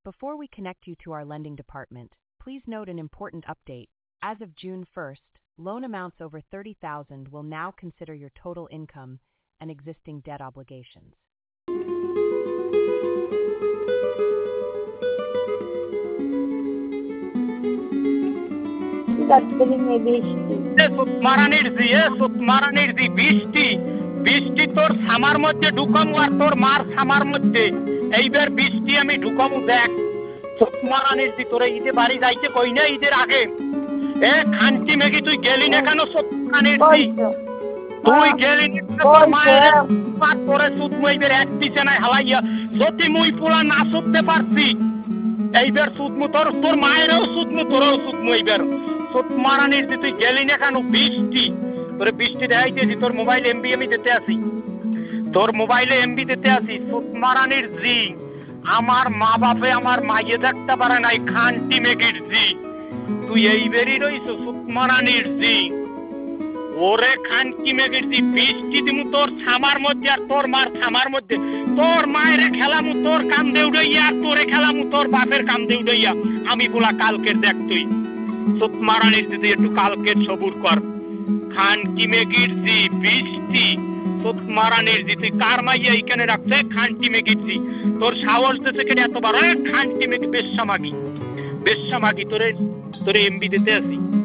Before we connect you to our lending department, please note an important update. As of June 1st, loan amounts over $30,000 will now consider your total income and existing debt obligations. বৃষ্টি তোর summer মধ্যে ঢুকামু আর তোর মার summer মধ্যে এইবার বৃষ্টি আমি ঢুকামু দেখ মারানির দি তোরে ঈদে বাড়ি যাইতে কই না ঈদের আগে এ খানটি মেঘি তুই গেলি না কেন মারানির দি তুই গেলি না তোর মায়ের পার তোরে সুদ মুইবের এক পিছে নাই হালাইয়া যদি মুই পোলা না সুদতে পারছি এইবার সুদ মু তোর তোর মায়েরও সুদ মু তোরও সুদ মুইবের সুদ মারানির দি তুই গেলি না কেন বৃষ্টি তোরে বৃষ্টি দেখাইতেছি তোর মোবাইল এমবি আমি দিতে আসি তোর মোবাইলে এমবি দিতে আসি সুদ মারানির জি আমার মা বাপে আমার মাইয়ে দেখতে পারে নাই খানটি মেঘির জি তুই এইবারই রইছ সুদ মারানির জি ওরে খানটি মেঘির জি বৃষ্টি দিমু তোর ছামার মধ্যে আর তোর মার ছামার মধ্যে তোর মায়ের খেলামু তোর কান্দে উড়াইয়া আর তোরে খেলামু তোর বাপের কান্দে উড়াইয়া আমি বলা কালকের দেখ তুই সুদ মারানির জি একটু কালকের সবুর কর খানটি মেঘির জি বৃষ্টি সুদ মারানির জি তুই কার মাইয়া এইখানে রাখছে খানটি মেঘির জি তোর সাহস দিতে কেটে এত বড় খানটি মেঘি বেশ্যা মাগি তোরে এমবি দিতে আসি